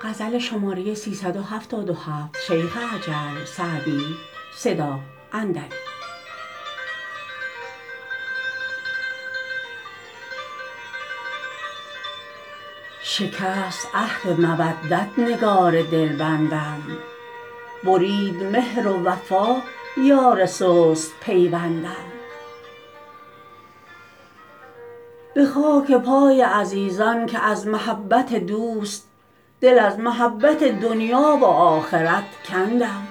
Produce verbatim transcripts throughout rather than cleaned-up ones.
غزل شماره سیصد و هفتاد و هفت شیخ عجل سعدی صدا اندری. شکست عهد مودت نگار دلبندم، برید مهر و وفا یار سست پیوندم. به خاک پای عزیزان که از محبت دوست، دل از محبت دنیا و آخرت کندم.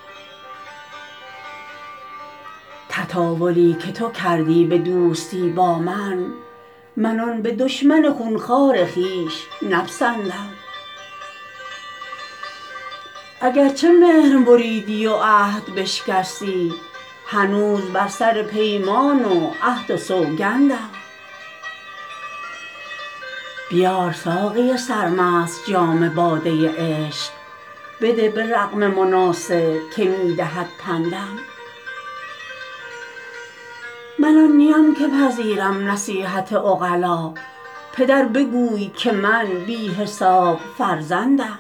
تطاولی که تو کردی به دوستی با من، من آن به دشمن خونخوار خویش نپسندم. اگر چه مهر بریدی و عهد بشکستی، هنوز بر سر پیمان و عهد و سوگندم. بیار ساقی سرمست جام باده عشق، بده به رغم مناصح که می دهد پندم. من آن نیم که پذیرم نصیحت عقلا، پدر بگوی که من بی حساب فرزندم.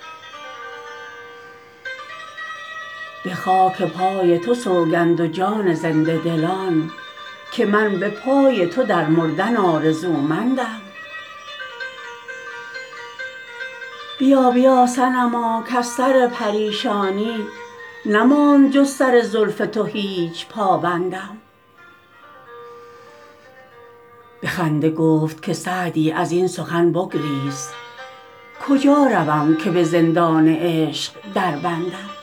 به خاک پای تو سوگند و جان زنده دلان، که من به پای تو در مردن آرزومندم. بیا بیا صنما کز سر پریشانی، نماند جز سر زلف تو هیچ پابندم. به خنده گفت که سعدی از این سخن بگریز، کجا روم که به زندان عشق دربندم.